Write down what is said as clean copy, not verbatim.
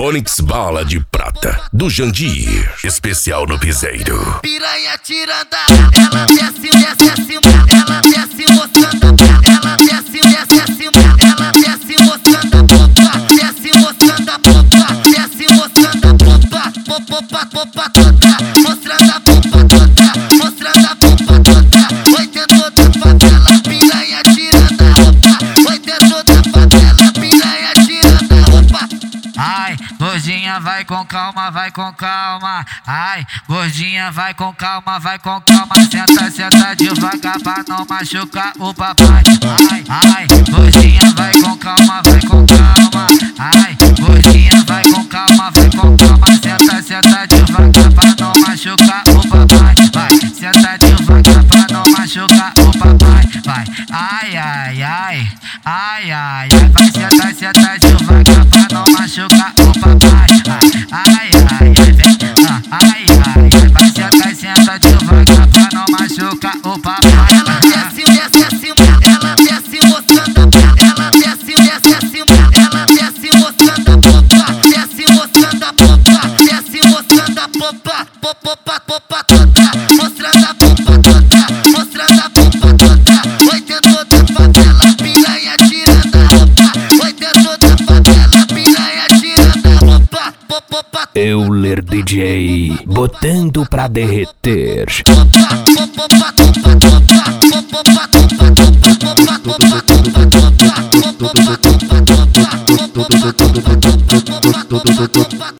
Onix Bala de Prata, do Jandir, especial no piseiro. Piranha tirando, ela desce, desce acima, ela desce mostrando, ela desce, desce acima, ela desce mostrando a popa, desce mostrando a popa, desce mostrando a popa, popa, popa toda, mostrando a popa toda, mostrando a popa toda. Oi dentro da favela, piranha tirando a roupa, oi dentro da favela, piranha tirando a roupa. Ai, gordinha, vai com calma, vai com calma. Ai, gordinha, vai com calma, vai com calma. Senta, senta devagar pra não machucar o papai. Ai, gordinha, vai com calma, vai com calma. Ai, gordinha, vai com calma, vai com calma. Senta, senta devagar pra não machucar o papai. Vai, senta devagar pra não machucar o papai. Vai, ai, ai, ai, ai, ai, ai. Vai, senta, senta devagar pra não machucar o papai. Ai, ai, ai, vem, ai, ai, vai, senta, senta devagar pra não machucar o papai. Ela desce, desce acima, ela desce mostrando, ela desce, desce acima, ela desce mostrando a popa, desce mostrando a popa, desce mostrando a popa, popa, popa toda, mostrando a popa toda, mostrando a popa toda. Oi dentro da favela, piranha tirando a roupa, oi dentro da favela, piranha tirando a roupa, popa. Euler DJ, botando pra derreter.